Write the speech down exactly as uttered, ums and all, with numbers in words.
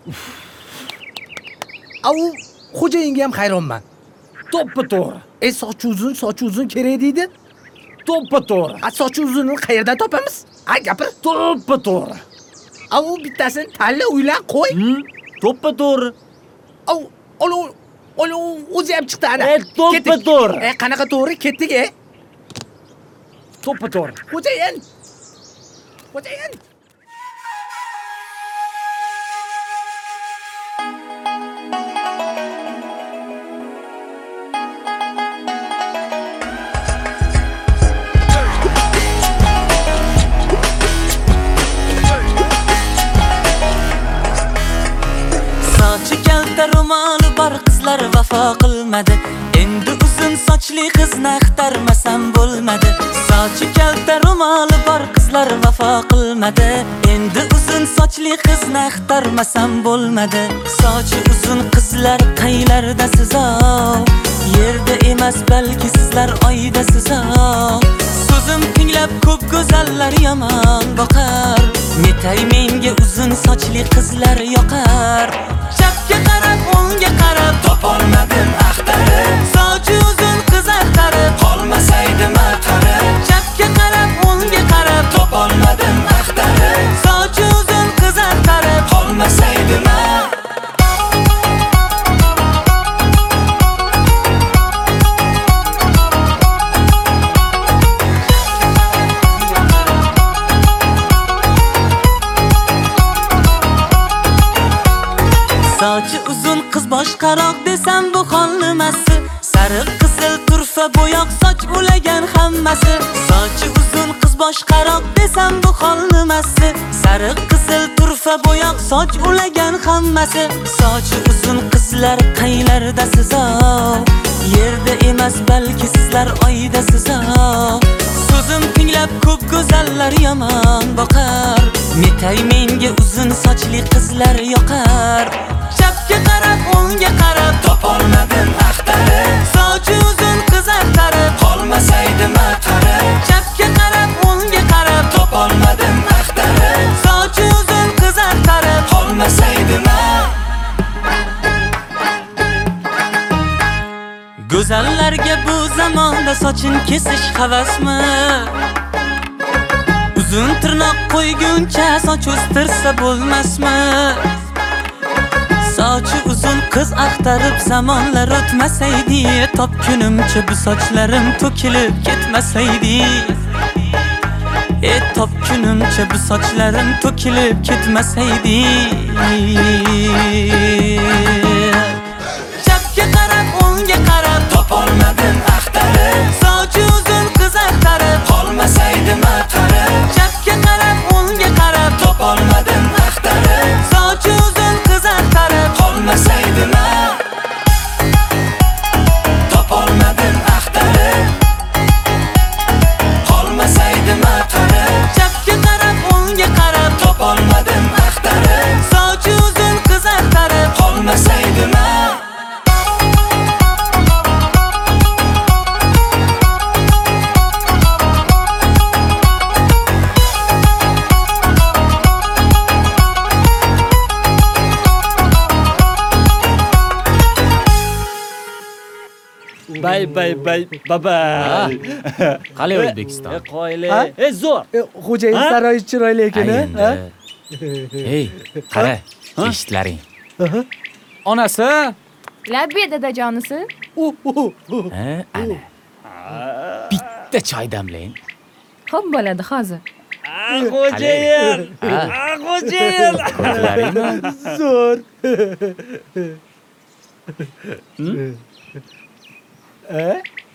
Au xo'jayinga ham hayronman. To'ppa to'g'ri. E sochi uzun, sochi uzun kerak deydi. To'ppa to'g'ri. A sochi uzunini qayerdan topamiz? Ha, gapir. To'ppa to'g'ri. Au bittasini tanla, uylan qo'y. Hmm, to'ppa to'g'ri. Au, olu, olu o'zi ham chiqdi ana. E, to'ppa to'g'ri. E, qanaqa to'g'ri? Ketdik, e? To'ppa to'g'ri. Xo'jayin. Xo'jayin. Sochi kalta ro'moli bor qizlar vafo qilmadi. Endi uzun sochli qizni axtarmasam bo'lmadi. Sochi kalta ro'moli bor qizlar vafo qilmadi. Endi uzun sochli qizni axtarmasam bo'lmadi. Sochi uzun qizlar qaylarda sizo? Yerda emas balki sizlar oyda sizo. So'zim tinglab ko'p go'zallar yomon boqar. Netay menga uzun sochli qizlar yoqar. Chapga qarab, o'ngga qarab topolmadim axtarib. Sochi uzun qiz axtarib qolmasaydim axtarib. Chapga qarab, o'ngga qarab topolmadim axtarib. Sochi uzun qiz axtarib qolmasaydim. Sochi uzun qiz boshqaroq desam bu xolnimasi. Sariq qizil turfa bo'yoq soch ulagan hammasi. Sochi uzun qiz boshqaroq desam bu xolnimasi. Sariq qizil turfa bo'yoq soch ulagan hammasi. Sochi uzun qizlar qaylarda sizo? Yerda emas balki sizlar oyda sizo. So'zim tinglab ko'p go'zallar yomon boqar. Netay menga uzun sochli qizlar yoqar. Chapga qarab, o'ngga qarab topolmadim axtarib. Sochi uzun qiz axtarib qolmasaydim axtarib. Chapga qarab, o'ngga qarab topolmadim axtarib. Sochi uzun qiz axtarib qolmasaydim. Go'zallarga bu zamonda sochin kesish havasmi? Uzun tirnoq qo'yguncha soch o'stirsa bo'lmasmi? Sochi uzun qiz axtarib zamonlar o'tmasaydi, topkunimcha bu sochlarim to'kilib ketmasaydi. E topkunimcha bu sochlarim to'kilib ketmasaydi. Chapga qarab, o'ngga qarab topolmadim axtarib. Sochi uzun qiz axtarib qolmasaydim axtarib. Chapga qarab, o'ngga qarab topolmadim axtarib. Sochi uzun qiz axtarib qolmasaydim. Topolmadim axtarib. Qolmasaydim axtarib. Chapga qarab, o'ngga qarab topolmadim axtarib. Sochi uzun qiz axtarib qolmasaydim. Bay bay bay baba. Qalay O'zbekiston? E qo'yli. E zo'r. E, xo'jayin saroyi chiroyli ekan, ha? Hey, qara, eshitlaring. Onasi? Labbi dadajonisi. Ha, ana. Bitta choy damlang. Xo'p bo'ladi hozir. Ah, xo'jayin. Ah, xo'jayin. Ko'rlaringmi? Zo'r. E?